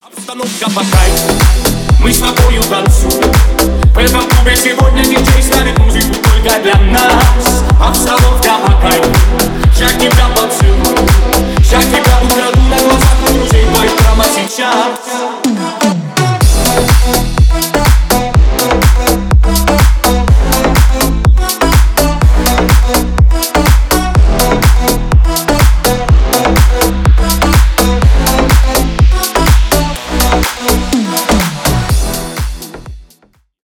Обстановка по кайфу, мы с тобою танцуем. В этом клубе сегодня диджей ставит музыку только для нас. Обстановка